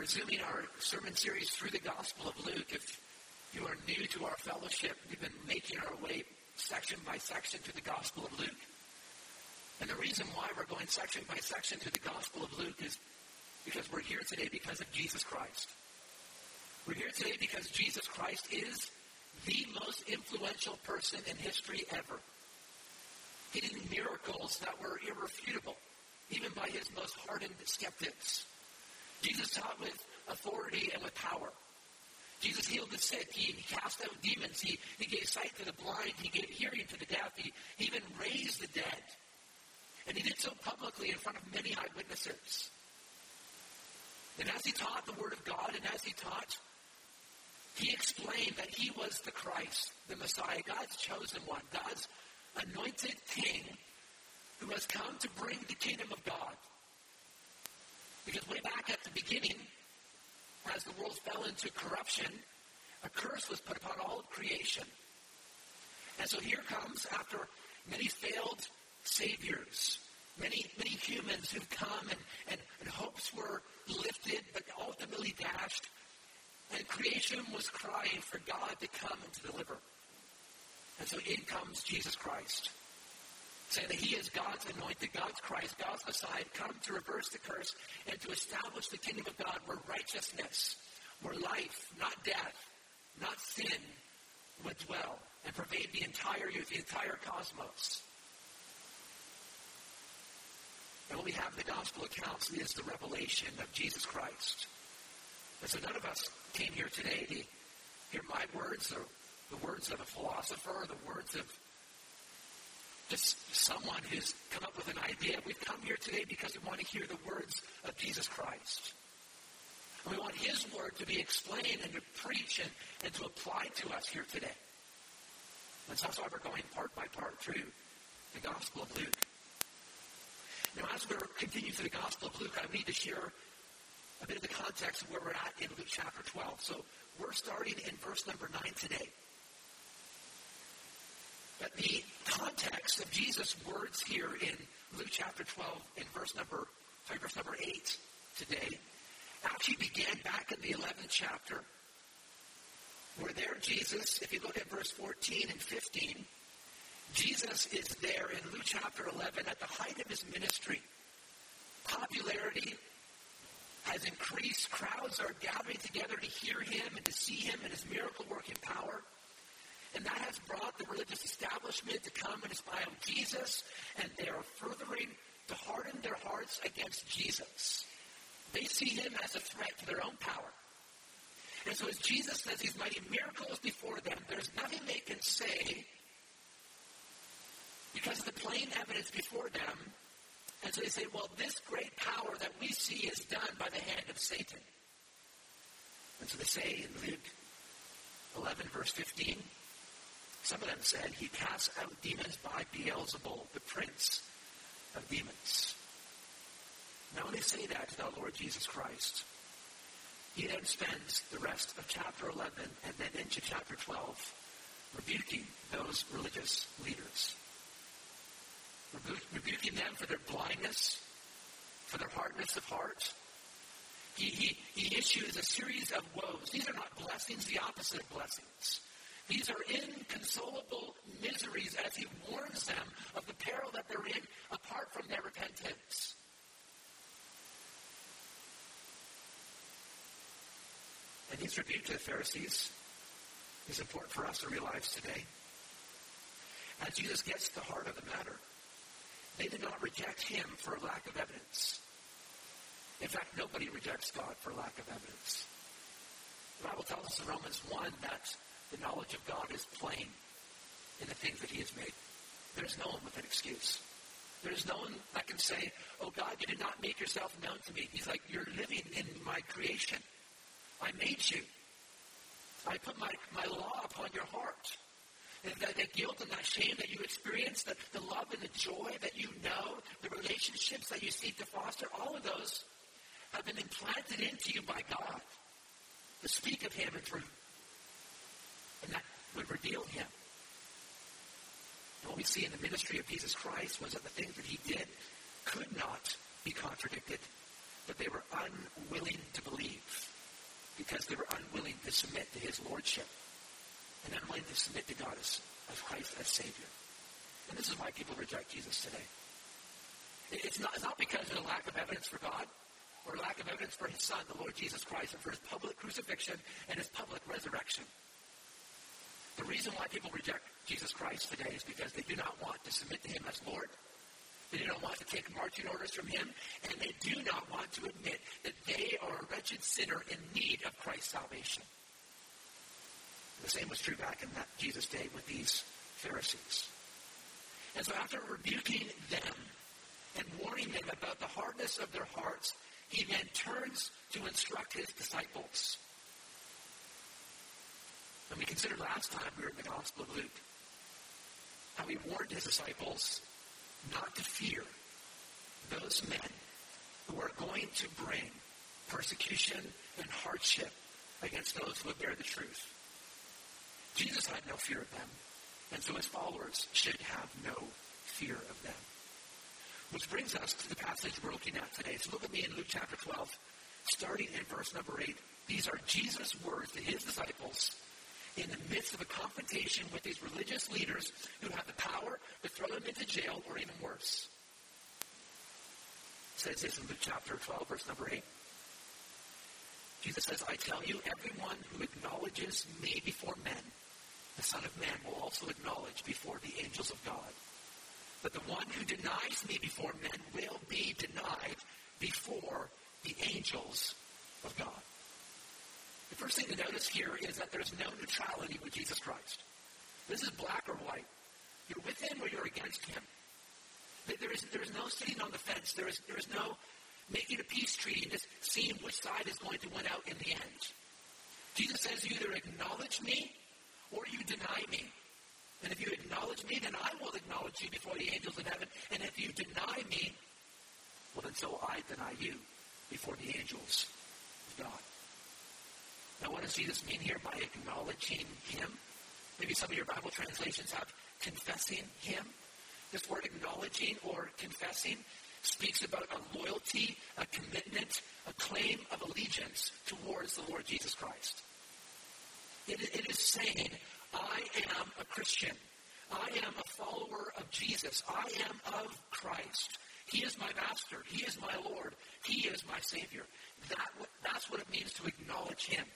resuming our sermon series through the Gospel of Luke. If you are new to our fellowship, we've been making our way section by section through the Gospel of Luke. And the reason why we're going section by section through the Gospel of Luke is because we're here today because of Jesus Christ. We're here today because Jesus Christ is the most influential person in history ever. He did miracles that were irrefutable, even by his most hardened skeptics. Jesus taught with authority and with power. Jesus healed the sick. He cast out demons. He gave sight to the blind. He gave hearing to the deaf. He even raised the dead. And he did so publicly in front of many eyewitnesses. And as he taught the Word of God, and as he taught, he explained that he was the Christ, the Messiah, God's chosen one, God's anointed king who has come to bring the kingdom of God. Because way back at the beginning, as the world fell into corruption, a curse was put upon all of creation. And so here comes, after many failed saviors, many humans who've come and hopes were lifted but ultimately dashed, and creation was crying for God to come and to deliver. And so in comes Jesus Christ, saying that he is God's anointed, God's Christ, God's Messiah, come to reverse the curse and to establish the kingdom of God where righteousness, where life, not death, not sin, would dwell and pervade the entire earth, the entire cosmos. And what we have in the gospel accounts is the revelation of Jesus Christ. And so none of us came here today to hear my words or the words of a philosopher or the words of just someone who's come up with an idea. We've come here today because we want to hear the words of Jesus Christ. And we want his word to be explained and to preach and to apply to us here today. And so that's why we're going part by part through the Gospel of Luke. Now, as we're continuing through the Gospel of Luke, I need to share a bit of the context of where we're at in Luke chapter 12. So we're starting in verse number 9 today. But the context of Jesus' words here in Luke chapter 12 in verse number 8 today actually began back in the 11th chapter, where there Jesus, if you look at verse 14 and 15, Jesus is there in Luke chapter 11 at the height of his ministry. Popularity has increased. Crowds are gathering together to hear him and to see him and his miracle-working power. And that has brought the religious establishment to come and spy on Jesus, and they are furthering to harden their hearts against Jesus. They see him as a threat to their own power. And so as Jesus does these mighty miracles before them, there's nothing they can say because of the plain evidence before them. And so they say, well, this great power that we see is done by the hand of Satan. And so they say in Luke 11, verse 15, some of them said, he casts out demons by Beelzebul, the prince of demons. Now when they say that to the Lord Jesus Christ, he then spends the rest of chapter 11 and then into chapter 12 rebuking those religious leaders. Rebuking them for their blindness, for their hardness of heart. He issues a series of woes. These are not blessings, the opposite of blessings. These are inconsolable miseries as he warns them of the peril that they're in apart from their repentance. And his rebuke to the Pharisees is important for us to realize today. As Jesus gets to the heart of the matter, they did not reject him for a lack of evidence. In fact, nobody rejects God for lack of evidence. The Bible tells us in Romans 1 that the knowledge of God is plain in the things that he has made. There's no one with an excuse. There's no one that can say, oh God, you did not make yourself known to me. He's like, you're living in my creation. I made you. I put my law upon your heart. And that guilt and that shame that you experience, the love and the joy that you know, the relationships that you seek to foster, all of those have been implanted into you by God to speak of him and through. And that would reveal him. And what we see in the ministry of Jesus Christ was that the things that he did could not be contradicted, but they were unwilling to believe. because they were unwilling to submit to his lordship and unwilling to submit to God as Christ as Savior. And this is why people reject Jesus today. It's not because of a lack of evidence for God or a lack of evidence for his Son, the Lord Jesus Christ, and for his public crucifixion and his public resurrection. The reason why people reject Jesus Christ today is because they do not want to submit to him as Lord. They do not want to take marching orders from him, and they do not want to admit that they are a wretched sinner in need of Christ's salvation. The same was true back in that Jesus' day with these Pharisees. And so after rebuking them and warning them about the hardness of their hearts, he then turns to instruct his disciples. And we considered last time we were in the Gospel of Luke how he warned his disciples not to fear those men who are going to bring persecution and hardship against those who would bear the truth. Jesus had no fear of them, and so his followers should have no fear of them. Which brings us to the passage we're looking at today. So look at me in Luke chapter 12, starting in verse number 8. These are Jesus' words to his disciples in the midst of a confrontation with these religious leaders who have the power to throw them into jail or even worse. It says this in Luke chapter 12, verse number 8. Jesus says, I tell you, everyone who acknowledges me before men, the Son of Man will also acknowledge before the angels of God. But the one who denies me before men will be denied before the angels of God. The first thing to notice here is that there's no neutrality with Jesus Christ. This is black or white. You're with him or you're against him. There is no sitting on the fence. There is no making a peace treaty and just seeing which side is going to win out in the end. Jesus says you either acknowledge me or you deny me. And if you acknowledge me, then I will acknowledge you before the angels in heaven. And if you deny me, well, then so I deny you before the angels of God. Now, what does Jesus mean here by acknowledging him? Maybe some of your Bible translations have confessing him. This word acknowledging or confessing speaks about a loyalty, a commitment, a claim of allegiance towards the Lord Jesus Christ. It is saying, I am a Christian. I am a follower of Jesus. I am of Christ. He is my master. He is my Lord. He is my Savior. That's what it means to acknowledge him.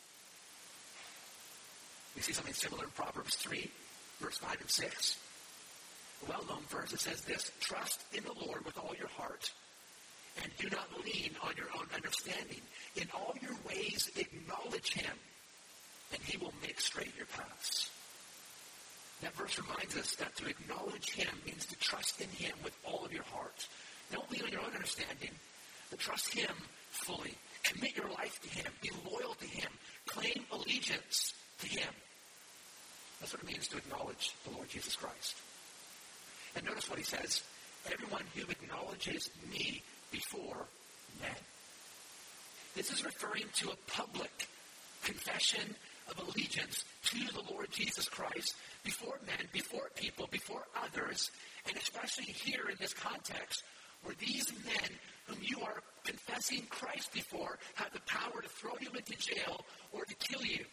We see something similar in Proverbs 3, verse 5 and 6. A well-known verse that says this, trust in the Lord with all your heart and do not lean on your own understanding. In all your ways acknowledge him and he will make straight your paths. That verse reminds us that to acknowledge him means to trust in him with all of your heart. Don't lean on your own understanding, but trust him fully. Commit your life to him. Be loyal to him. Claim allegiance to him. That's what it means to acknowledge the Lord Jesus Christ. And notice what he says, everyone who acknowledges me before men. This is referring to a public confession of allegiance to the Lord Jesus Christ before men, before people, before others, and especially here in this context where these men whom you are confessing Christ before have the power to throw you into jail or to kill you.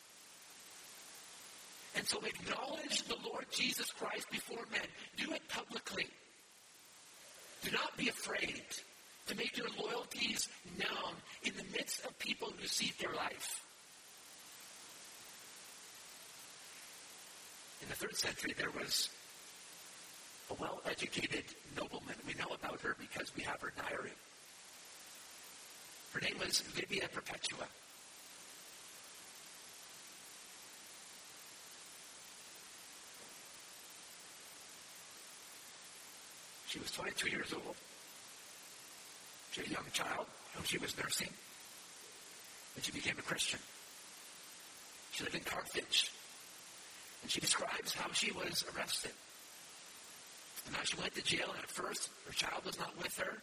And so acknowledge the Lord Jesus Christ before men. Do it publicly. Do not be afraid to make your loyalties known in the midst of people who seek your life. In the 3rd century, there was a well-educated nobleman. We know about her because we have her diary. Her name was Vivia Perpetua. She was 22 years old. She was a young child whom she was nursing. And she became a Christian. She lived in Carthage. And she describes how she was arrested. And how she went to jail, and at first her child was not with her.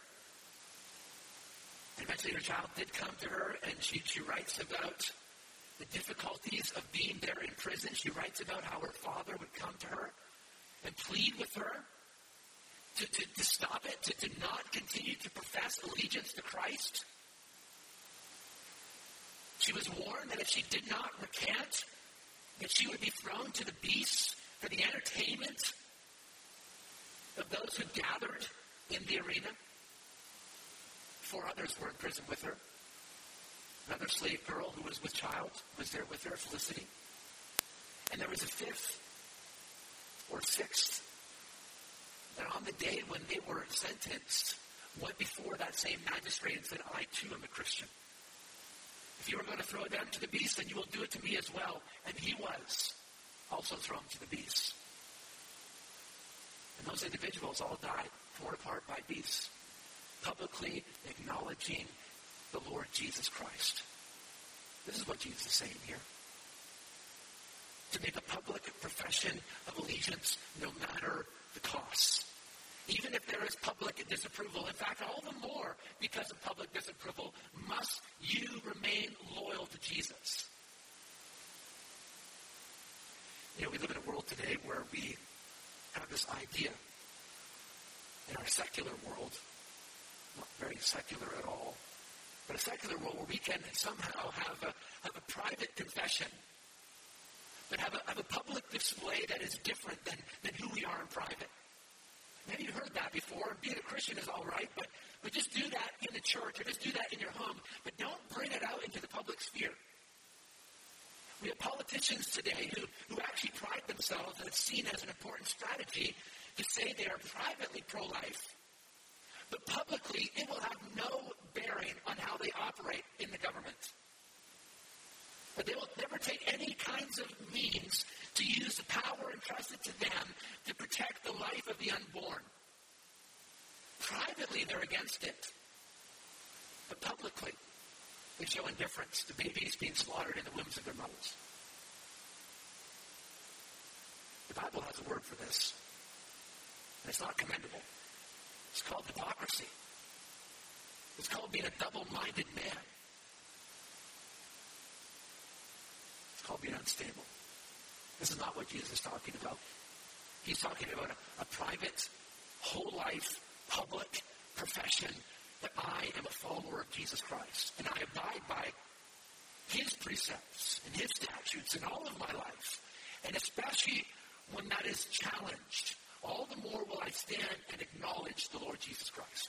And eventually her child did come to her, and she writes about the difficulties of being there in prison. She writes about how her father would come to her and plead with her to stop it, to not continue to profess allegiance to Christ. She was warned that if she did not recant, that she would be thrown to the beasts for the entertainment of those who gathered in the arena. 4 others were in prison with her. Another slave girl who was with child was there with her, Felicity. And there was a 5th or 6th that on the day when they were sentenced went before that same magistrate and said, I too am a Christian. If you are going to throw them to the beast, then you will do it to me as well. And he was also thrown to the beast. And those individuals all died, torn apart by beasts, publicly acknowledging the Lord Jesus Christ. This is what Jesus is saying here. To make a public profession of allegiance no matter the cost. Even if there is public disapproval. In fact, all the more because of public disapproval, must you remain loyal to Jesus. You know, we live in a world today where we have this idea in our secular world, not very secular at all, but a secular world where we can somehow have a private confession, but have a public display that is different than who we are in private. Maybe you've heard that before. Being a Christian is all right, but just do that in the church or just do that in your home, but don't bring it out into the public sphere. We have politicians today who actually pride themselves, and it's seen as an important strategy to say they are privately pro-life, but publicly it will have no bearing on how they operate in the government. But they will never take any kinds of means to use the power entrusted to them to protect the life of the unborn. Privately, they're against it. But publicly, they show indifference to babies being slaughtered in the wombs of their mothers. The Bible has a word for this. And it's not commendable. It's called hypocrisy. It's called being a double-minded man. It's called being unstable. This is not what Jesus is talking about. He's talking about a private, whole life, public profession that I am a follower of Jesus Christ. And I abide by his precepts and his statutes in all of my life. And especially when that is challenged, all the more will I stand and acknowledge the Lord Jesus Christ.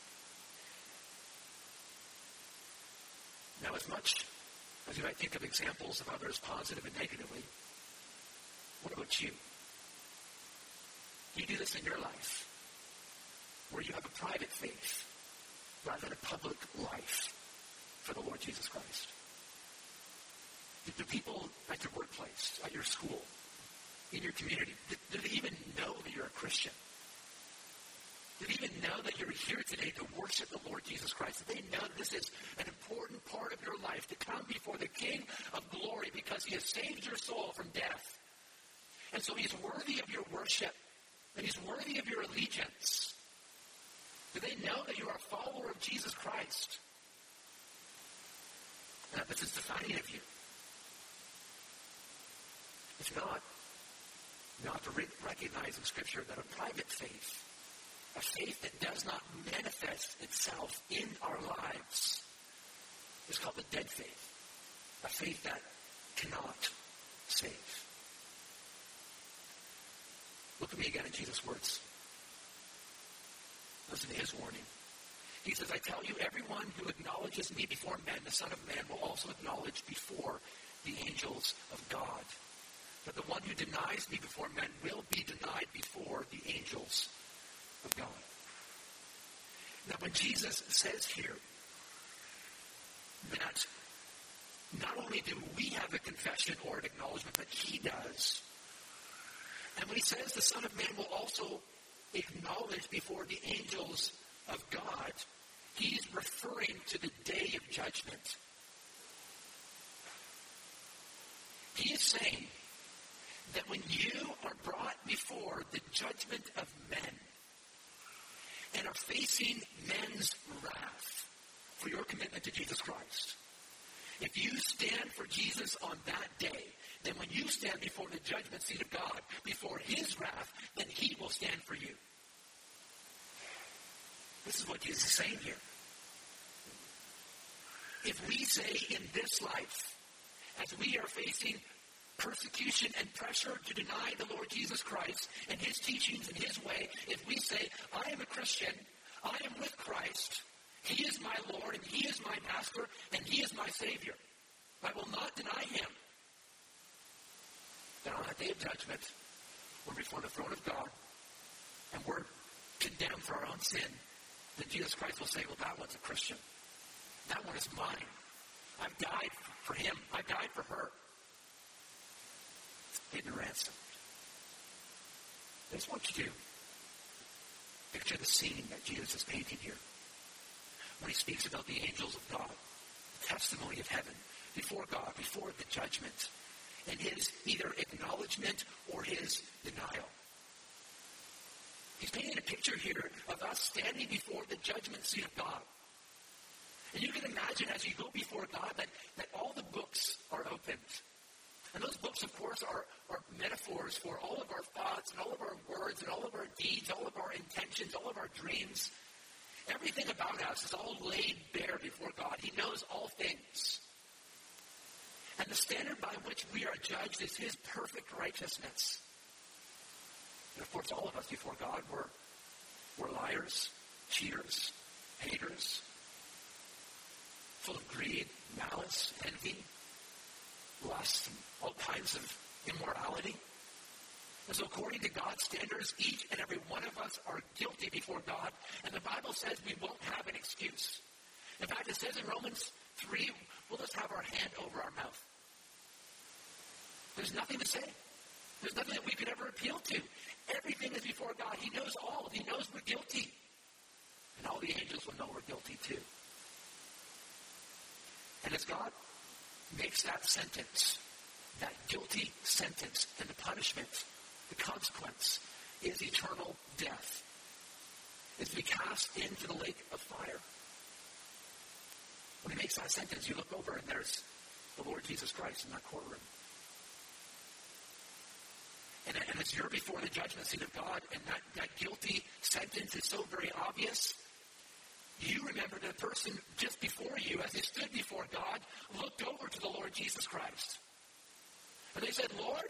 Now, as much as you might think of examples of others positive and negatively, what about you? You do this in your life, where you have a private faith rather than a public life for the Lord Jesus Christ. Do people at your workplace, at your school, in your community, do they even know that you're a Christian? Do they even know that you're here today to worship the Lord Jesus Christ? Do they know that this is an important part of your life, to come before the King of glory because he has saved your soul from death? And so he's worthy of your worship, and he's worthy of your allegiance. Do they know that you are a follower of Jesus Christ? And that this is defining of you. If not, you have to recognize in Scripture that a private faith, a faith that does not manifest itself in our lives, is called a dead faith. A faith that cannot save. Look at me again in Jesus' words. Listen to his warning. He says, I tell you, everyone who acknowledges me before men, the Son of Man, will also acknowledge before the angels of God. But the one who denies me before men will be denied before the angels of God. Now, when Jesus says here that not only do we have a confession or an acknowledgement, but he does. And when he says the Son of Man will also acknowledge before the angels of God, he's referring to the day of judgment. He is saying that when you are brought before the judgment of men and are facing men's wrath for your commitment to Jesus Christ, if you stand for Jesus on that day, then when you stand before the judgment seat of God, before his wrath, then he will stand for you. This is what Jesus is saying here. if we say in this life, as we are facing persecution and pressure to deny the Lord Jesus Christ and his teachings and his way, if we say, I am a Christian, I am with Christ, he is my Lord and he is my master and he is my Savior, I will not deny him, then on that day of judgment, we're before the throne of God and we're condemned for our own sin, then Jesus Christ will say, well, that one's a Christian. That one is mine. I've died for him. I died for her. Paid the ransom. I just want you to picture the scene that Jesus is painting here. When he speaks about the angels of God, the testimony of heaven, before God, before the judgment, and his either acknowledgement or his denial. He's painting a picture here of us standing before the judgment seat of God. And you can imagine as you go before God that all the books are opened. And those books, of course, are metaphors for all of our thoughts and all of our words and all of our deeds, all of our intentions, all of our dreams. Everything about us is all laid bare before God. He knows all things. And the standard by which we are judged is his perfect righteousness. And of course, all of us before God were liars, cheaters, haters, full of greed, malice, envy, lust, and all kinds of immorality. And so according to God's standards, each and every one of us are guilty before God. And the Bible says we won't have an excuse. In fact, it says in Romans 3, we'll just have our hand over our mouth. There's nothing to say. There's nothing that we could ever appeal to. Everything is before God. He knows all. He knows we're guilty. And all the angels will know we're guilty too. And as God makes that sentence, that guilty sentence, and the punishment, the consequence, is eternal death, is to be cast into the lake of fire. When he makes that sentence, you look over and there's the Lord Jesus Christ in that courtroom. And as you're before the judgment seat of God, and that guilty sentence is so very obvious, you remember the person just before you, as they stood before God, looked over to the Lord Jesus Christ. And they said, Lord,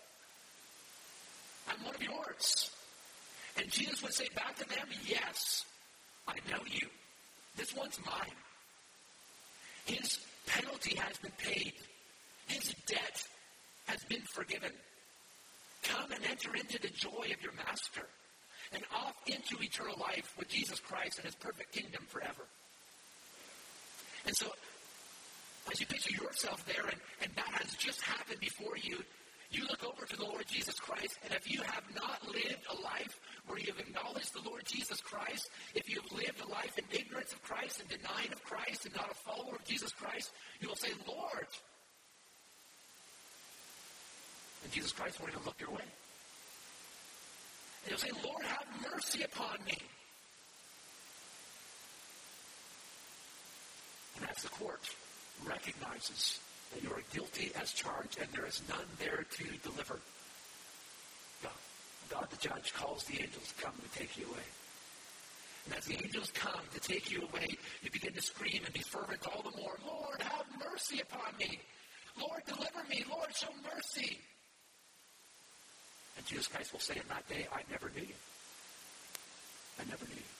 I'm one of yours. And Jesus would say back to them, yes, I know you. This one's mine. His penalty has been paid. His debt has been forgiven. Come and enter into the joy of your master and off into eternal life with Jesus Christ and his perfect kingdom forever. And so, as you picture yourself there and that has just happened before you, you look over to the Lord Jesus Christ, and if you have not lived a life where you have acknowledged the Lord Jesus Christ, if you have lived a life in ignorance of Christ and denying of Christ and not a follower of Jesus Christ, you will say, Lord. And Jesus Christ won't even look your way. And you'll say, Lord, have mercy upon me. And as the court recognizes that you are guilty as charged and there is none there to deliver, God the judge calls the angels to come to take you away. And as the angels come to take you away, you begin to scream and be fervent all the more, Lord, have mercy upon me. Lord, deliver me. Lord, show mercy. And Jesus Christ will say in that day, I never knew you. I never knew you.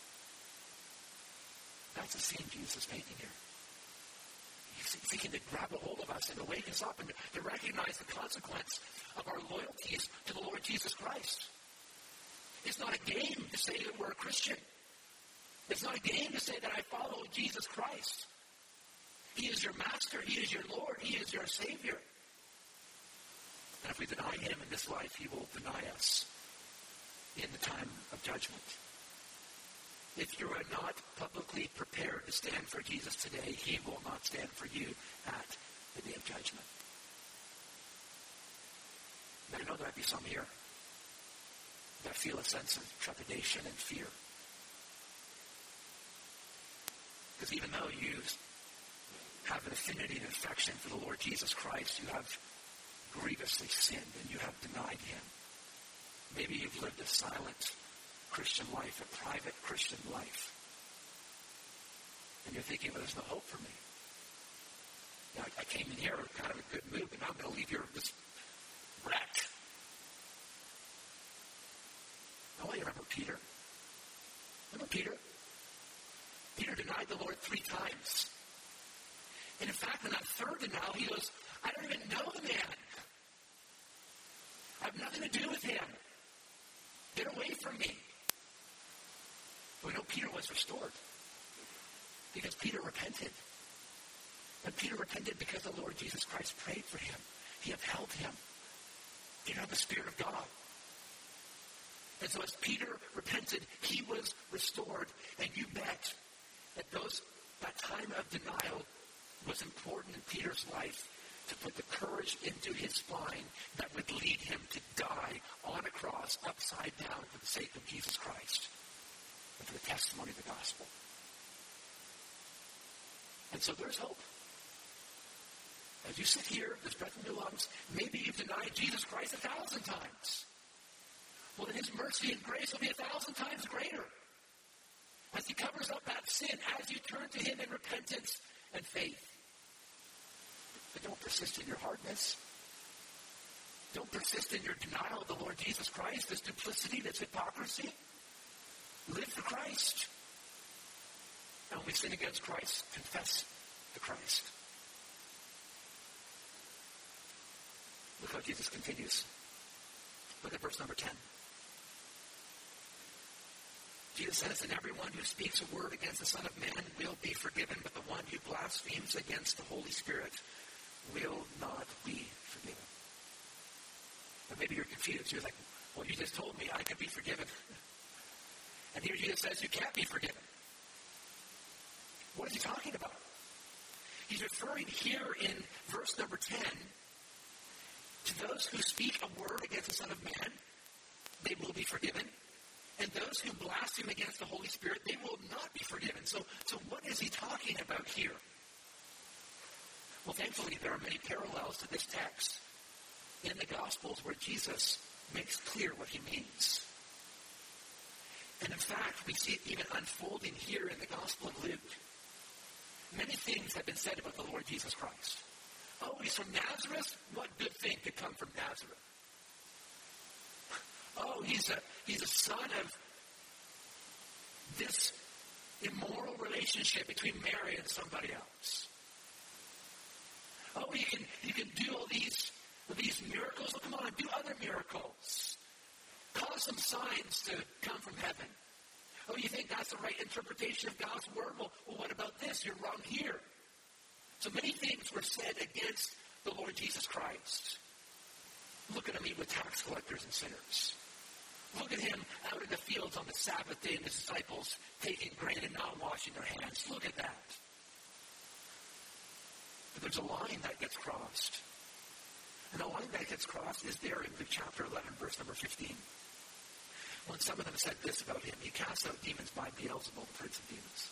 That's the scene Jesus is painting here. He's seeking to grab a hold of us and to wake us up and to recognize the consequence of our loyalties to the Lord Jesus Christ. It's not a game to say that we're a Christian. It's not a game to say that I follow Jesus Christ. He is your master. He is your Lord. He is your Savior. And if we deny him in this life, he will deny us in the time of judgment. If you are not publicly prepared to stand for Jesus today, he will not stand for you at the day of judgment. And I know there might be some here that feel a sense of trepidation and fear. Because even though you have an affinity and affection for the Lord Jesus Christ, you have grievously sinned and you have denied him. Maybe you've lived a silent Christian life, a private Christian life. And you're thinking, well, there's no hope for me. came in here with kind of a good mood, but now I'm going to leave here just wrecked. I want you to remember Peter. Remember Peter? Peter denied the Lord 3 times. And in fact, in that third denial, he goes, I don't even know the man. I have nothing to do with him. Get away from me. But we know Peter was restored because Peter repented. And Peter repented because the Lord Jesus Christ prayed for him. He upheld him. He had the Spirit of God. And so as Peter repented, he was restored. And you bet that that time of denial was important in Peter's life to put the courage into his spine that would lead him to die on a cross upside down for the sake of Jesus Christ and for the testimony of the gospel. And so there's hope. As you sit here, there's breath in your lungs, maybe you've denied Jesus Christ 1,000 times. Well, then his mercy and grace will be 1,000 times greater as he covers up that sin, as you turn to him in repentance and faith. But don't persist in your hardness. Don't persist in your denial of the Lord Jesus Christ, this duplicity, this hypocrisy. Live for Christ. And when we sin against Christ, confess to Christ. Look how Jesus continues. Look at verse number 10. Jesus says, and everyone who speaks a word against the Son of Man will be forgiven, but the one who blasphemes against the Holy Spirit will not be forgiven. But maybe you're confused. You're like, well, you just told me I could be forgiven. And here Jesus says you can't be forgiven. What is he talking about? He's referring here in verse number 10 to those who speak a word against the Son of Man, they will be forgiven. And those who blaspheme against the Holy Spirit, they will not be forgiven. So what is he talking about here? Well, thankfully, there are many parallels to this text in the Gospels where Jesus makes clear what he means. And in fact, we see it even unfolding here in the Gospel of Luke. Many things have been said about the Lord Jesus Christ. Oh, he's from Nazareth? What good thing could come from Nazareth? Oh, he's a son of this immoral relationship between Mary and somebody else. Oh, you can do all these miracles. Well, come on, do other miracles. Cause some signs to come from heaven. Oh, you think that's the right interpretation of God's word? Well, what about this? You're wrong here. So many things were said against the Lord Jesus Christ. Look at him eat with tax collectors and sinners. Look at him out in the fields on the Sabbath day and the disciples taking grain and not washing their hands. Look at that. But there's a line that gets crossed. And the line that gets crossed is there in Luke chapter 11, verse number 15. When some of them said this about him, he casts out demons by Beelzebul, the prince of demons.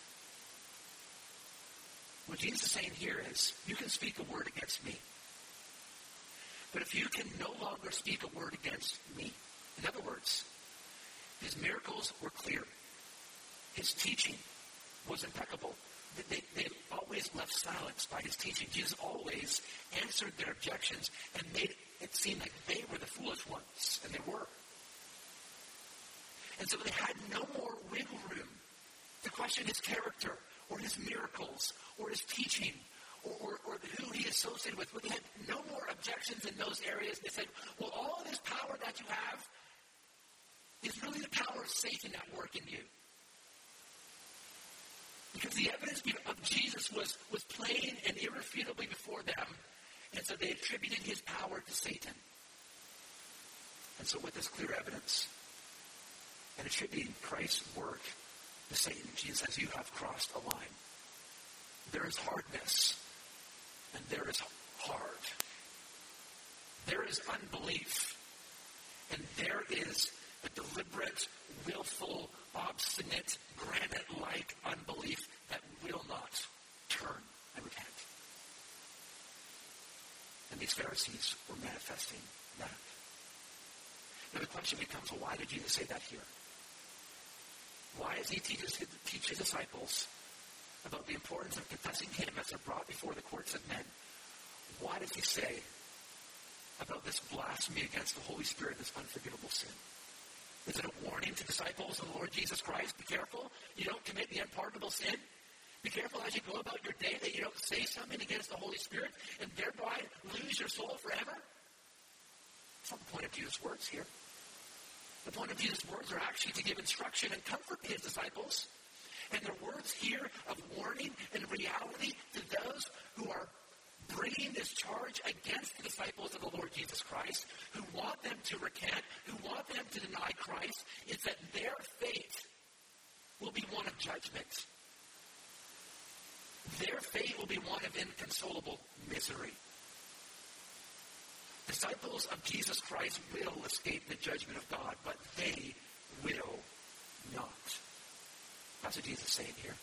What Jesus is saying here is, you can speak a word against me. But if you can no longer speak a word against me, in other words, his miracles were clear. His teaching was impeccable. They always left silence by his teaching. Jesus always answered their objections and made it seem like they were the foolish ones, and they were. And so they had no more wiggle room to question his character or his miracles or his teaching or who he associated with. They had no more objections in those areas. They said, well, all of this power that you have is really the power of Satan at work in you. Because the evidence of Jesus was plain and irrefutably before them, and so they attributed his power to Satan. And so with this clear evidence, and attributing Christ's work to Satan, Jesus says, you have crossed a line. There is hardness, and there is hard. There is unbelief, and there is a deliberate, willful, obstinate, granite-like unbelief that will not turn and repent. And these Pharisees were manifesting that. Now the question becomes, well, why did Jesus say that here? Why does he teach his disciples about the importance of confessing him as they're brought before the courts of men? Why does he say about this blasphemy against the Holy Spirit, this unforgivable sin? Is it a warning to disciples of the Lord Jesus Christ? Be careful you don't commit the unpardonable sin. Be careful as you go about your day that you don't say something against the Holy Spirit and thereby lose your soul forever. That's not the point of Jesus' words here. The point of Jesus' words are actually to give instruction and comfort to his disciples. And their words here of warning and reality to those who are bringing this charge against the disciples of the Lord Jesus Christ, who want them to recant, who want them to deny Christ, is that their fate will be one of judgment. Their fate will be one of inconsolable misery. Disciples of Jesus Christ will escape the judgment of God, but they will not. That's what Jesus is saying here.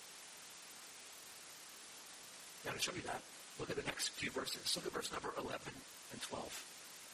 Now, to show you that, look at the next few verses. Look at verse number 11 and 12.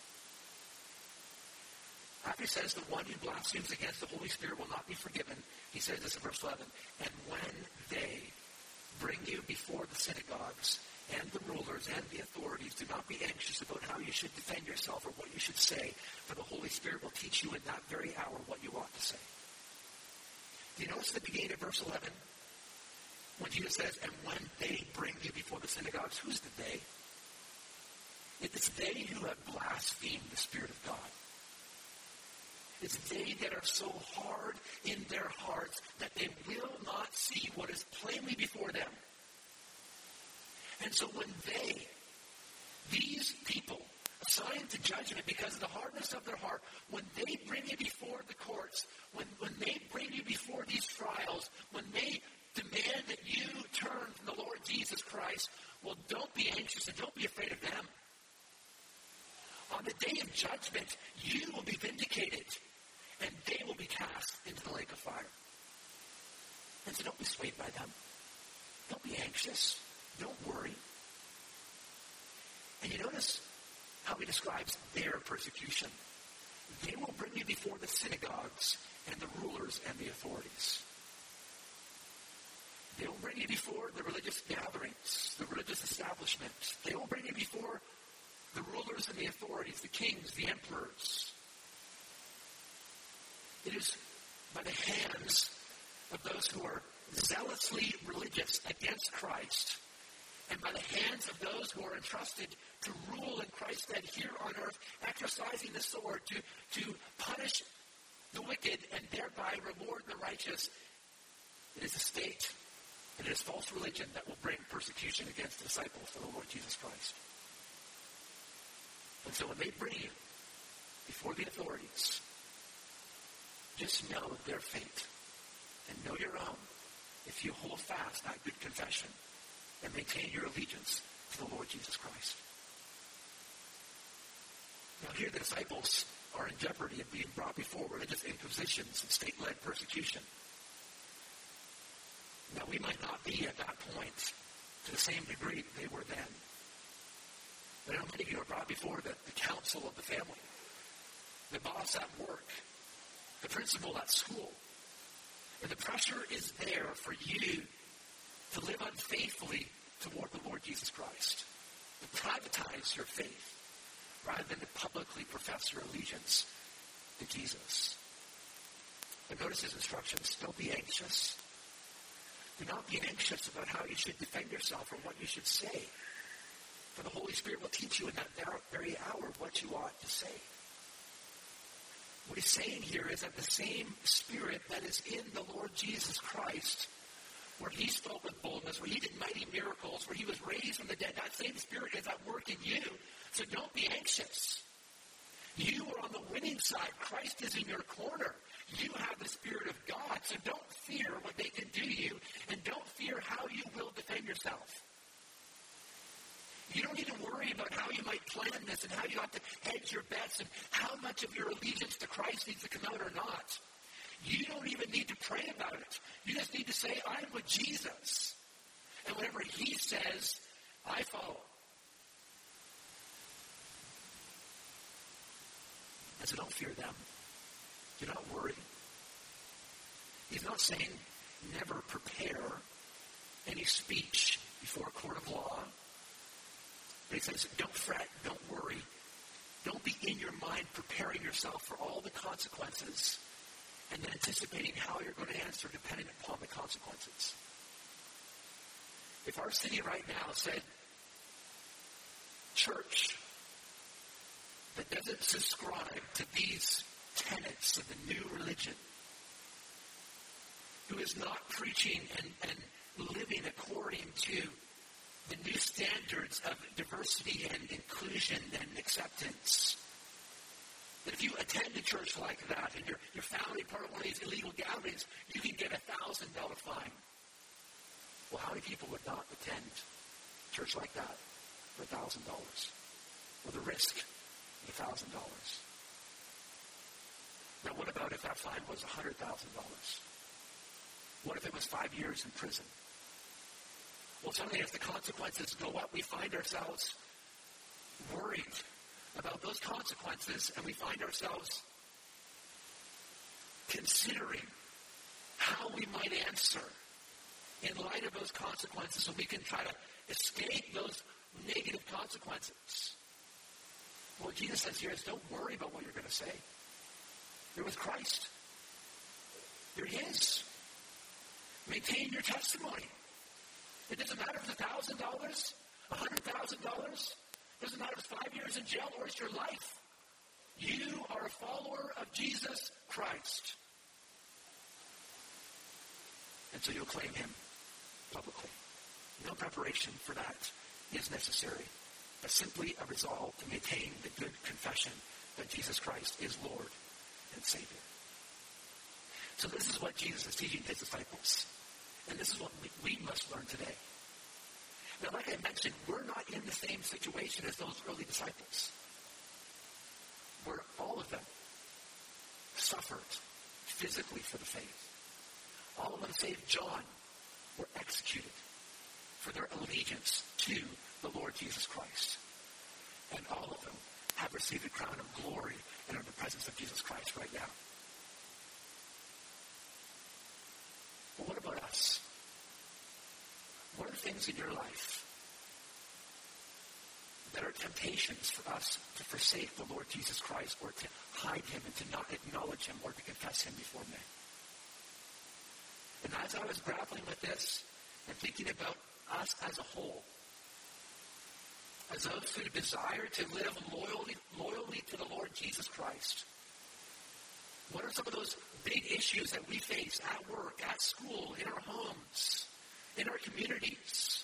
After he says the one who blasphemes against the Holy Spirit will not be forgiven, he says this in verse 11, and when they bring you before the synagogues and the rulers and the authorities, do not be anxious about how you should defend yourself or what you should say, for the Holy Spirit will teach you in that very hour what you ought to say. Do you notice the beginning of verse 11? When Jesus says, and when they bring you before the synagogues, who's the they? It's they who have blasphemed the Spirit of God. It's they that are so hard in their hearts that they will not see what is plainly before them. And so when these people, assigned to judgment because of the hardness of their heart, when they bring you before the courts, when they bring you before these trials, when they demand that you turn from the Lord Jesus Christ, well, don't be anxious and don't be afraid of them. On the day of judgment, you will be vindicated, and they will be cast into the lake of fire. And so don't be swayed by them. Don't be anxious. Don't worry. And you notice how he describes their persecution. They will bring you before the synagogues and the rulers and the authorities. They will bring you before the religious gatherings, the religious establishment. They will bring you before the rulers and the authorities, the kings, the emperors. It is by the hands of those who are zealously religious against Christ, and by the hands of those who are entrusted to rule in Christ's stead here on earth, exercising the sword to punish the wicked and thereby reward the righteous. It is a state, and it is false religion that will bring persecution against the disciples of the Lord Jesus Christ. And so when they bring you before the authorities, just know their fate and know your own if you hold fast that good confession and maintain your allegiance to the Lord Jesus Christ. Now here the disciples are in jeopardy of being brought before religious inquisitions and state-led persecution. Now we might not be at that point to the same degree that they were then. But I know many of you are brought before the council of the family, the boss at work, the principal at school. And the pressure is there for you to live unfaithfully toward the Lord Jesus Christ, to privatize your faith rather than to publicly profess your allegiance to Jesus. But notice his instructions. Don't be anxious. Do not be anxious about how you should defend yourself or what you should say. For the Holy Spirit will teach you in that very hour what you ought to say. What he's saying here is that the same Spirit that is in the Lord Jesus Christ, where he spoke with boldness, where he did mighty miracles, where he was raised from the dead, that same Spirit is at work in you. So don't be anxious. You are on the winning side. Christ is in your corner. You have the Spirit of God. So don't fear what they can do to you, and don't fear how you will defend yourself. You don't need to worry about how you might plan this and how you have to hedge your bets and how much of your allegiance to Christ needs to come out or not. You don't even need to pray about it. You just need to say, I'm with Jesus. And whatever he says, I follow. And so don't fear them. Do not worry. He's not saying never prepare any speech before a court of law. he says, don't fret, don't worry. Don't be in your mind preparing yourself for all the consequences and then anticipating how you're going to answer depending upon the consequences. If our city right now said, church that doesn't subscribe to these tenets of the new religion, who is not preaching and living according to the new standards of diversity and inclusion and acceptance, that if you attend a church like that and you're found part of one of these illegal gatherings, you can get a $1,000 fine. Well, how many people would not attend a church like that for $1,000? With the risk of $1,000. Now, what about if that fine was $100,000? What if it was 5 years in prison? Well, suddenly as the consequences go up, we find ourselves worried about those consequences, and we find ourselves considering how we might answer in light of those consequences so we can try to escape those negative consequences. What Jesus says here is don't worry about what you're going to say. You're with Christ. You're His. Maintain your testimony. It doesn't matter if it's $1,000, $100,000. Doesn't matter if it's 5 years in jail or it's your life. You are a follower of Jesus Christ. And so you'll claim Him publicly. No preparation for that is necessary, but simply a resolve to maintain the good confession that Jesus Christ is Lord and Savior. So this is what Jesus is teaching His disciples. And this is what we must learn today. Now, like I mentioned, we're not in the same situation as those early disciples, where all of them suffered physically for the faith. All of them, save John, were executed for their allegiance to the Lord Jesus Christ. And all of them have received a crown of glory and are in the presence of Jesus Christ right now. But what about us? What are things in your life that are temptations for us to forsake the Lord Jesus Christ, or to hide Him and to not acknowledge Him, or to confess Him before men? And as I was grappling with this and thinking about us as a whole, as those who desire to live loyally to the Lord Jesus Christ, what are some of those big issues that we face at work, at school, in our homes, in our communities,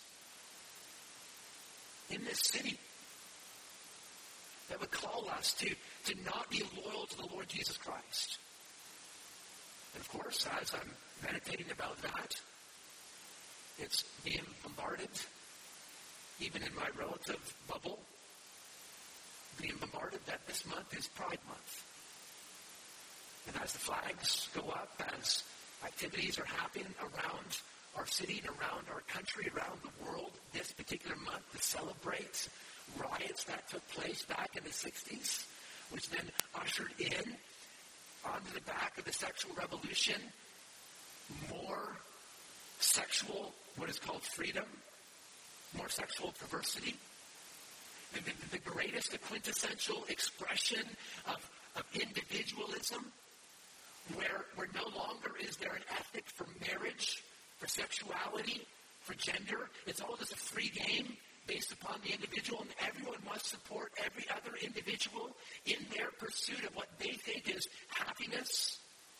in this city, that would call us to not be loyal to the Lord Jesus Christ? And of course, as I'm meditating about that, it's being bombarded, even in my relative bubble, being bombarded that this month is Pride Month. And as the flags go up, as activities are happening around our city and around our country, around the world, this particular month to celebrate riots that took place back in the 60s, which then ushered in, onto the back of the sexual revolution, more sexual, what is called freedom, more sexual perversity. And the greatest, the quintessential expression of individualism, where no longer is there an ethic for marriage, for sexuality, for gender. It's all just a free game based upon the individual, and everyone must support every other individual in their pursuit of what they think is happiness.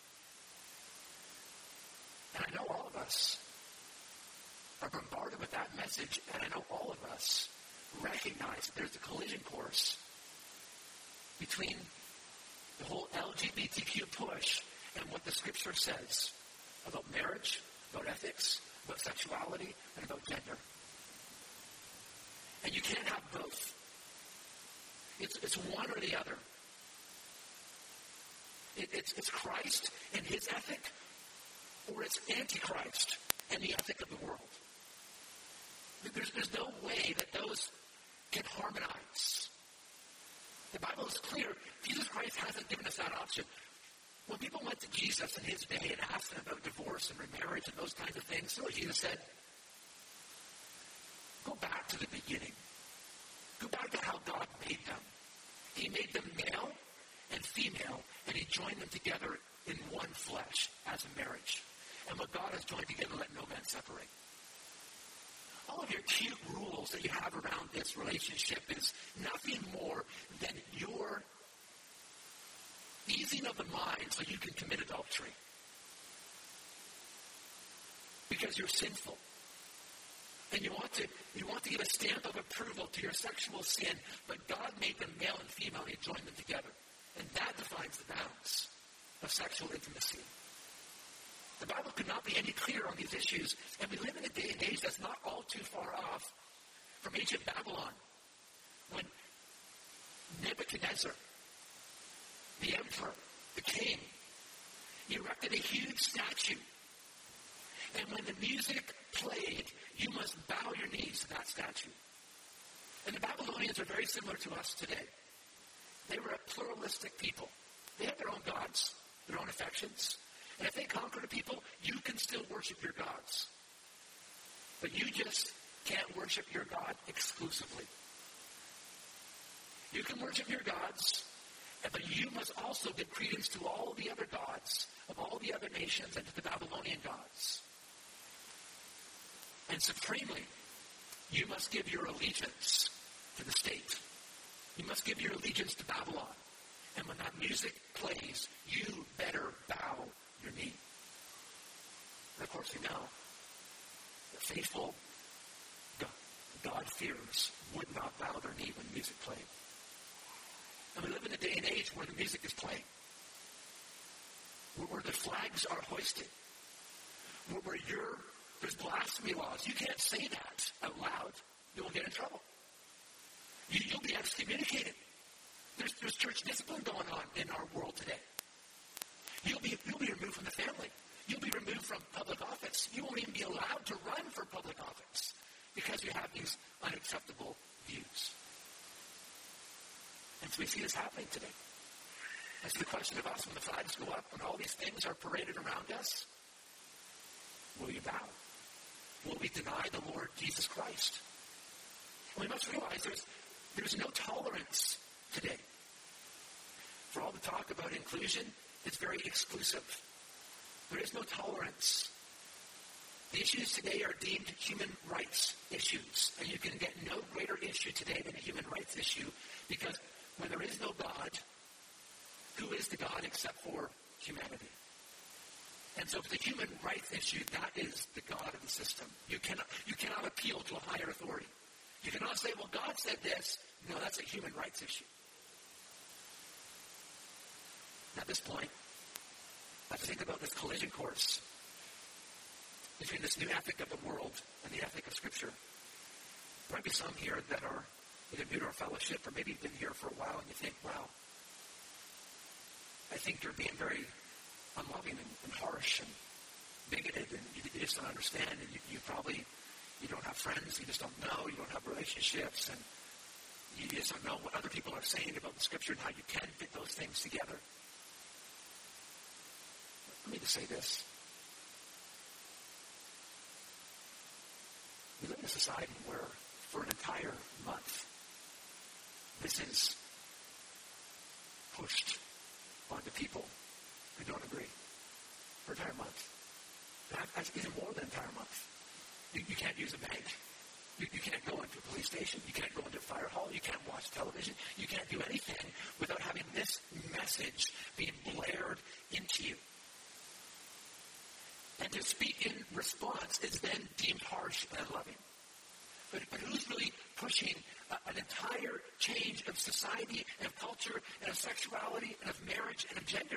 And I know all of us are bombarded with that message, and I know all of us recognize that there's a collision course between the whole LGBTQ push and what the Scripture says about marriage, about ethics, about sexuality, and about gender. And you can't have both. It's one or the other. It's Christ and His ethic, or it's Antichrist and the ethic of the world. There's no way that those can harmonize. The Bible is clear. Jesus Christ hasn't given us that option. When people went to Jesus in His day and asked Him about divorce and remarriage and those kinds of things, so Jesus said, go back to the beginning. Go He made them male and female, and he joined them together in one flesh as a marriage. And what God has joined together, let no man separate. All of your cute rules that you have around this relationship is nothing more than your easing of the mind so you can commit adultery. Because you're sinful. And you want to give a stamp of approval to your sexual sin, but God made them male and female and he joined them together. And that defines the bounds of sexual intimacy. The Bible could not be any clearer on these issues, and we live in a day and age that's not all too far off from ancient Babylon, when Nebuchadnezzar, the emperor, the king, erected a huge statue. And when the music played, you must bow your knees to that statue. And the Babylonians are very similar to us today. They were a pluralistic people. They had their own gods, their own affections. And if they conquered a people, you can still worship your gods. But you just can't worship your God exclusively. You can worship your gods, but you must also give credence to all the other gods of all the other nations and to the Babylonian gods. And supremely, you must give your allegiance to the state. You must give your allegiance to Babylon. And when that music plays, you better bow your knee. And of course, we know the faithful God-fearers would not bow their knee when music played. And we live in a day and age where the music is playing, where the flags are hoisted, where there's blasphemy laws. You can't say that out loud. You'll get in trouble. You'll be excommunicated. There's church discipline going on in our world today. You'll be removed from the family. You'll be removed from public office. You won't even be allowed to run for public office because you have these unacceptable views. And so we see this happening today. That's the question of us when the flags go up, when all these things are paraded around us. Will you bow? Will we deny the Lord Jesus Christ? And we must realize there's no tolerance today. For all the talk about inclusion, it's very exclusive. There is no tolerance. The issues today are deemed human rights issues. And you can get no greater issue today than a human rights issue, because when there is no God, who is the God except for humanity? And so for the human rights issue, that is the God of the system. You cannot appeal to a higher authority. You cannot say, well, God said this. No, that's a human rights issue. At this point, I have to think about this collision course between this new ethic of the world and the ethic of Scripture. There might be some here that are either new to our fellowship or maybe you've been here for a while and you think, wow, I think you're being very unloving and harsh and bigoted, and you just don't understand, and you don't have friends, you just don't know, you don't have relationships, and you just don't know what other people are saying about the Scripture and how you can fit those things together. Let me just say this. We live in a society where for an entire month, this is pushed onto people who don't agree. For an entire month. That's even more than an entire month. You can't use a bank. You can't go into a police station. You can't go into a fire hall. You can't watch television. You can't do anything without having this message being blared into you. And to speak in response is then deemed harsh and unloving. But who's really pushing an entire change of society and of culture and of sexuality and of marriage and of gender?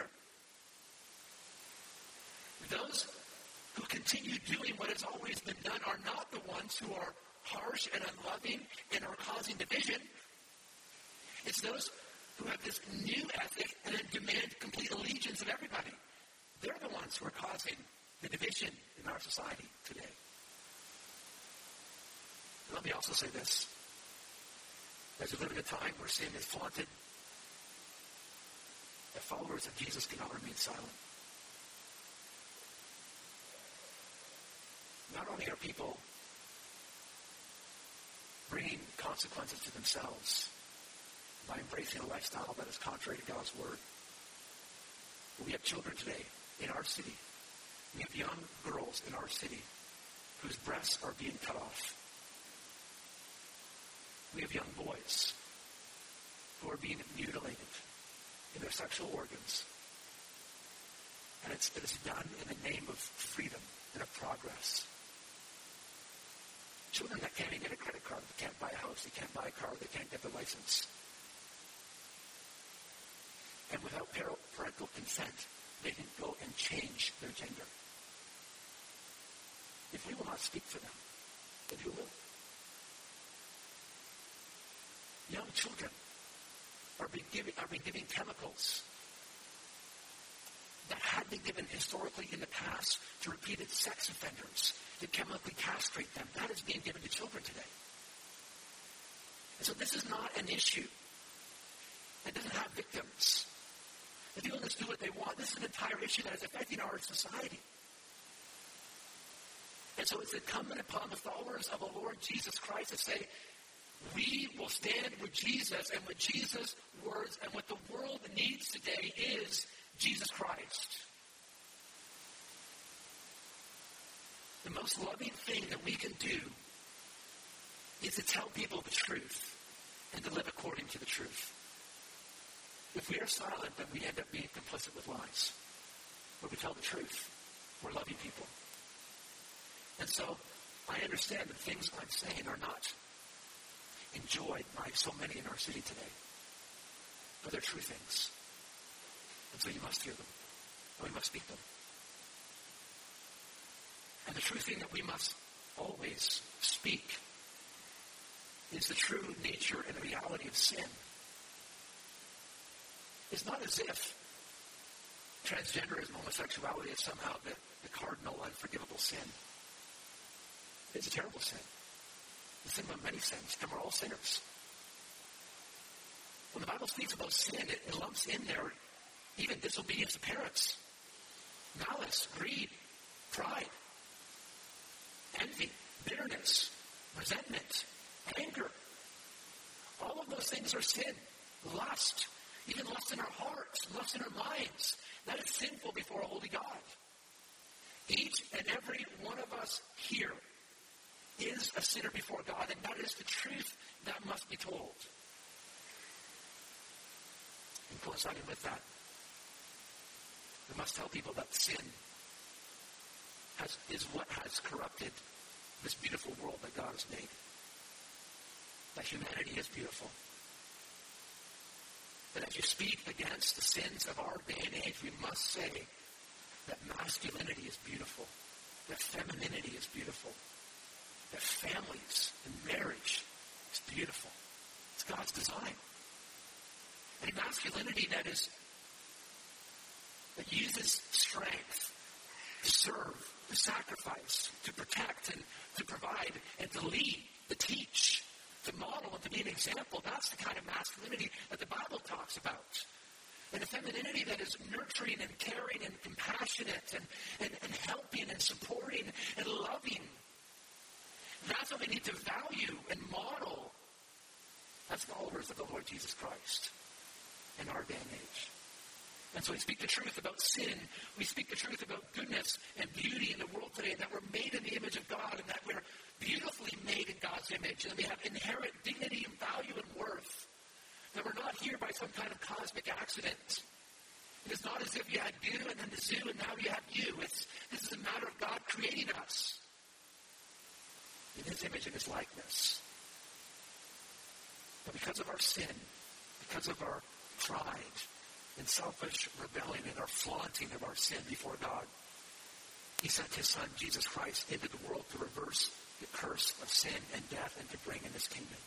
Those who continue doing what has always been done are not the ones who are harsh and unloving and are causing division. It's those who have this new ethic and then demand complete allegiance of everybody. They're the ones who are causing the division in our society today. Let me also say this. As we live in a time where sin is flaunted, that followers of Jesus cannot remain silent. Not only are people bringing consequences to themselves, by embracing a lifestyle that is contrary to God's word. But we have children today in our city. We have young girls in our city whose breasts are being cut off. We have young boys who are being mutilated in their sexual organs. And it is done in the name of freedom and of progress. Children that can't even get a credit card, they can't buy a house, they can't buy a car, they can't get the license. And without parental consent, they can go and change their gender. If we will not speak for them, then who will? Young children are being given chemicals that had been given historically in the past to repeated sex offenders to chemically castrate them. That is being given to children today. And so this is not an issue that doesn't have victims. The people just do what they want. This is an entire issue that is affecting our society. And so it's incumbent upon the followers of the Lord Jesus Christ to say, we will stand with Jesus and with Jesus' words, and what the world needs today is Jesus Christ. The most loving thing that we can do is to tell people the truth and to live according to the truth. If we are silent, then we end up being complicit with lies. But we tell the truth. We're loving people. And so I understand that things I'm saying are not enjoyed by so many in our city today. But they're true things. And so you must hear them. And we must speak them. And the true thing that we must always speak is the true nature and reality of sin. It's not as if transgenderism, homosexuality is somehow the cardinal unforgivable sin. It's a terrible sin. The sin of many sins, and we're all sinners. When the Bible speaks about sin, it lumps in there even disobedience to parents, malice, greed, pride, envy, bitterness, resentment, anger. All of those things are sin. Lust, even lust in our hearts, lust in our minds. That is sinful before a holy God. Each and every one of us here is a sinner before God, and that is the truth that must be told. And coinciding with that, we must tell people that sin is what has corrupted this beautiful world that God has made. That humanity is beautiful. That as you speak against the sins of our day and age, we must say that masculinity is beautiful, that femininity is beautiful, that families and marriage is beautiful. It's God's design. And masculinity that uses strength to serve, to sacrifice, to protect, and to provide, and to lead, to teach, to model, and to be an example. That's the kind of masculinity that the Bible talks about. And a femininity that is nurturing and caring and compassionate and helping and supporting and loving. That's what we need to value and model as followers of the Lord Jesus Christ in our day and age. And so we speak the truth about sin. We speak the truth about goodness and beauty in the world today, and that we're made in the image of God, and that we're beautifully made in God's image, and we have inherent dignity and value and worth. That we're not here by some kind of cosmic accident. It is not as if you had you and then the zoo and now you have you. This is a matter of God creating us in His image and His likeness. But because of our sin, because of our pride and selfish rebellion and our flaunting of our sin before God, He sent His Son, Jesus Christ, into the world to reverse the curse of sin and death and to bring in His kingdom.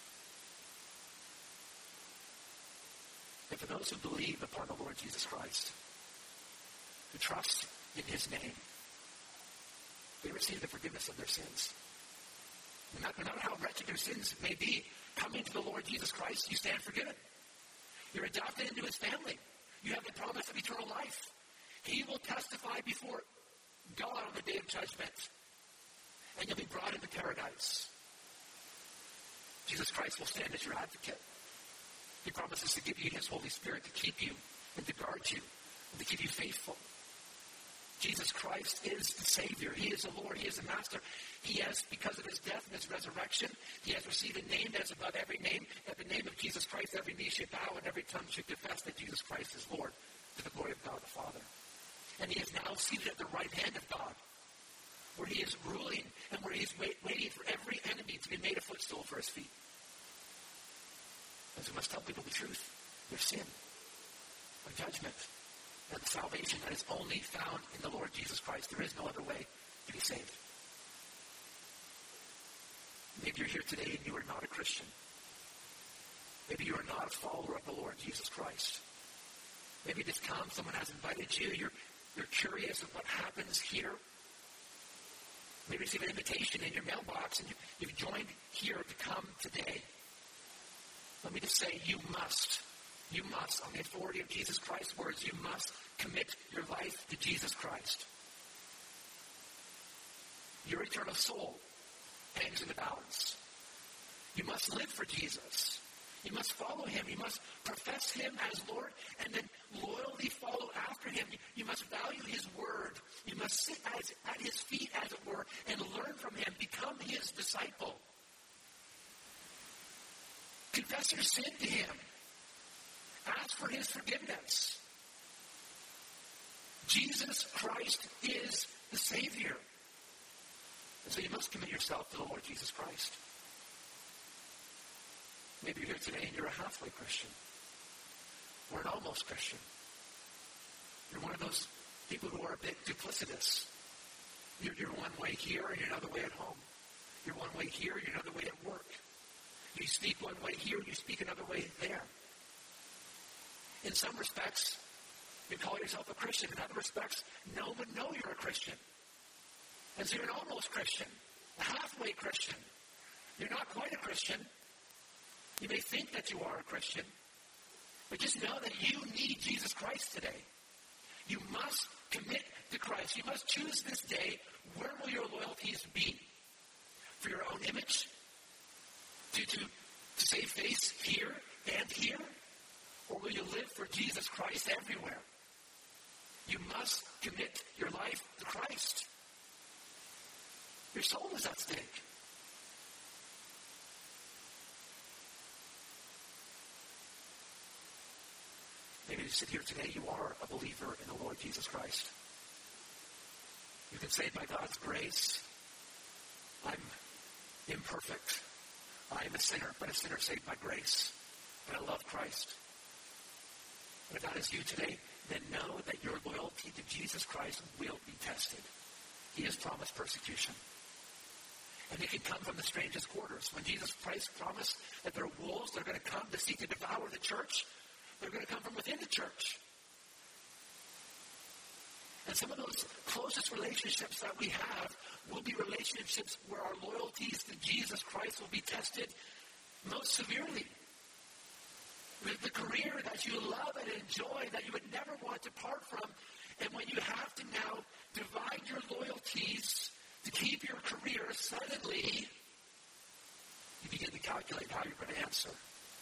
And for those who believe upon the Lord Jesus Christ, who trust in His name, they receive the forgiveness of their sins. No matter how wretched your sins may be, coming to the Lord Jesus Christ, you stand forgiven. You're adopted into His family. You have the promise of eternal life. He will testify before God on the day of judgment. And you'll be brought into paradise. Jesus Christ will stand as your advocate. He promises to give you his Holy Spirit to keep you and to guard you and to keep you faithful. Jesus Christ is the Savior. He is the Lord. He is the Master. He has, because of his death and his resurrection, he has received a name that is above every name. At the name of Jesus Christ, every knee should bow and every tongue should confess that Jesus Christ is Lord, to the glory of God the Father. And he is now seated at the right hand of God, where he is ruling and where he is waiting for every enemy to be made a footstool for his feet. And so we must tell people the truth, their sin, of judgment, and the salvation that is only found in the Lord Jesus Christ. There is no other way to be saved. Maybe you're here today and you are not a Christian. Maybe you are not a follower of the Lord Jesus Christ. Maybe this comes, someone has invited you, you're curious of what happens here. Maybe receive an invitation in your mailbox and you've joined here to come today. Let me just say, you must, on the authority of Jesus Christ's words, you must commit your life to Jesus Christ. Your eternal soul hangs in the balance. You must live for Jesus. You must follow him. You must profess him as Lord and then loyally follow after him. You must value his word. You must sit at his feet, as it were, and learn from him. Become his disciple. Confess your sin to him. Ask for his forgiveness. Jesus Christ is the Savior. And so you must commit yourself to the Lord Jesus Christ. Maybe you're here today and you're a halfway Christian or an almost Christian. You're one of those people who are a bit duplicitous. You're one way here and you're another way at home. You're one way here and you're another way at work. You speak one way here and you speak another way there. In some respects, you call yourself a Christian. In other respects, no one knows you're a Christian. And so you're an almost Christian, a halfway Christian. You're not quite a Christian. You may think that you are a Christian, but just know that you need Jesus Christ today. You must commit to Christ. You must choose this day, where will your loyalties be? For your own image? To save face here and here? Or will you live for Jesus Christ everywhere? You must commit your life to Christ. Your soul is at stake. Maybe you sit here today, you are a believer in the Lord Jesus Christ. You can say, by God's grace, I'm imperfect. I am a sinner, but a sinner saved by grace. And I love Christ. And if that is you today, then know that your loyalty to Jesus Christ will be tested. He has promised persecution. And it can come from the strangest quarters. When Jesus Christ promised that there are wolves that are going to come to seek to devour the church, they're going to come from within the church. And some of those closest relationships that we have will be relationships where our loyalties to Jesus Christ will be tested most severely. The career that you love and enjoy, that you would never want to part from, and when you have to now divide your loyalties to keep your career, suddenly you begin to calculate how you're going to answer.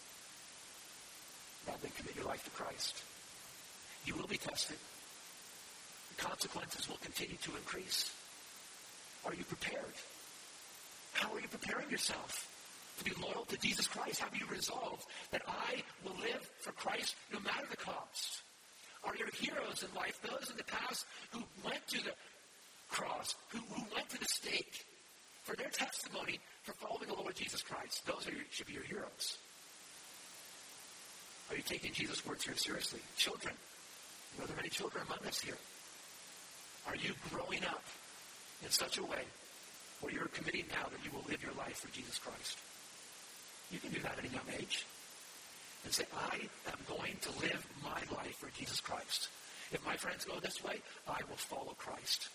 Rather than commit your life to Christ. You will be tested. The consequences will continue to increase. Are you prepared? How are you preparing yourself to be loyal to Jesus Christ? Have you resolved that I will live for Christ no matter the cost? Are your heroes in life those in the past who went to the cross, who went to the stake for their testimony for following the Lord Jesus Christ? Those should be your heroes. Are you taking Jesus' words here seriously? Children, there are many children among us here. Are you growing up in such a way where you're committing now that you will live your life for Jesus Christ? You can do that at a young age and say, I am going to live my life for Jesus Christ. If my friends go this way, I will follow Christ.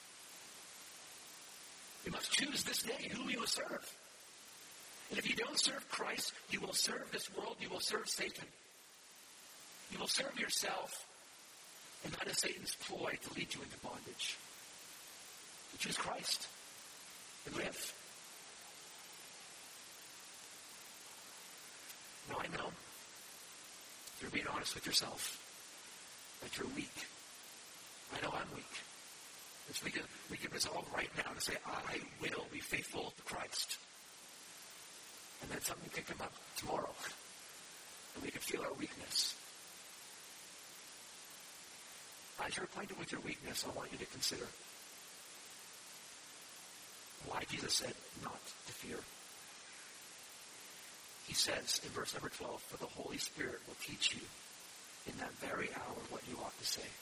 You must choose this day who you will serve. And if you don't serve Christ, you will serve this world, you will serve Satan. You will serve yourself, and that is Satan's ploy to lead you into bondage. You choose Christ and live. Now I know You're being honest with yourself that you're weak. I know I'm weak. And so we can resolve right now to say, I will be faithful to Christ. And then something can come up tomorrow, and we can feel our weakness. As you're acquainted with your weakness, I want you to consider why Jesus said not to fear. He says in verse number 12, for the Holy Spirit will teach you in that very hour what you ought to say.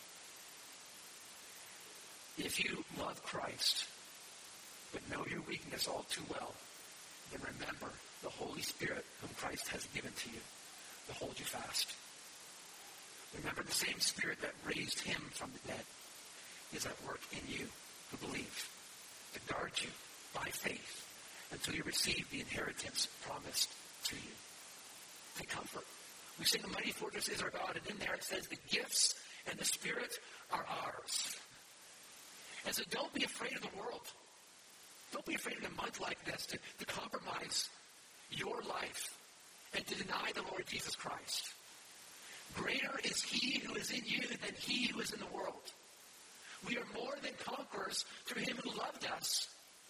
If you love Christ, but know your weakness all too well, then remember the Holy Spirit whom Christ has given to you to hold you fast. Remember the same Spirit that raised him from the dead is at work in you who believe, to guard you by faith until you receive the inheritance promised to you. Take comfort. We sing, the mighty fortress is our God, and in there it says the gifts and the Spirit are ours. And so don't be afraid of the world. Don't be afraid of a month like this to compromise your life and to deny the Lord Jesus Christ. Greater is he who is in you than he who is in the world. We are more than conquerors through him who loved us.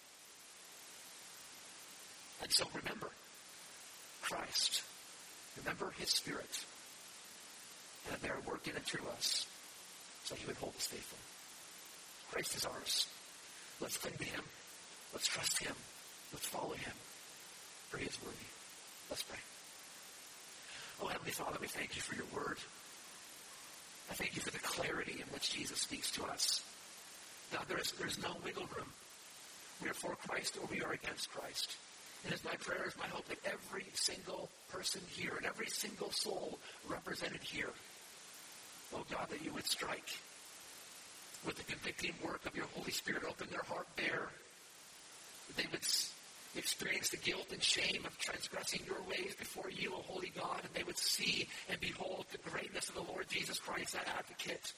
And so remember Christ. Remember his Spirit. And that they are working it through us so he would hold us faithful. Christ is ours. Let's cling to him. Let's trust him. Let's follow him. For he is worthy. Let's pray. Oh, Heavenly Father, we thank you for your word. I thank you for the clarity in which Jesus speaks to us. God, there is no wiggle room. We are for Christ or we are against Christ. And it's my prayer, it's my hope that every single person here and every single soul represented here, oh God, that you would strike with the convicting work of your Holy Spirit, open their heart bare, that they would experience the guilt and shame of transgressing your ways before you, O holy God, and they would see and behold the greatness of the Lord Jesus Christ, that advocate,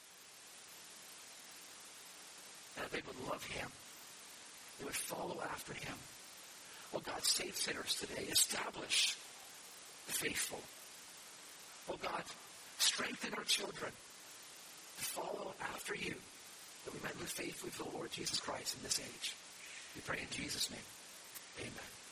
and that they would love him. They would follow after him. Oh God, save sinners today. Establish the faithful. Oh God, strengthen our children to follow after you, that we might live faithfully for the Lord Jesus Christ in this age. We pray in Jesus' name. Amen.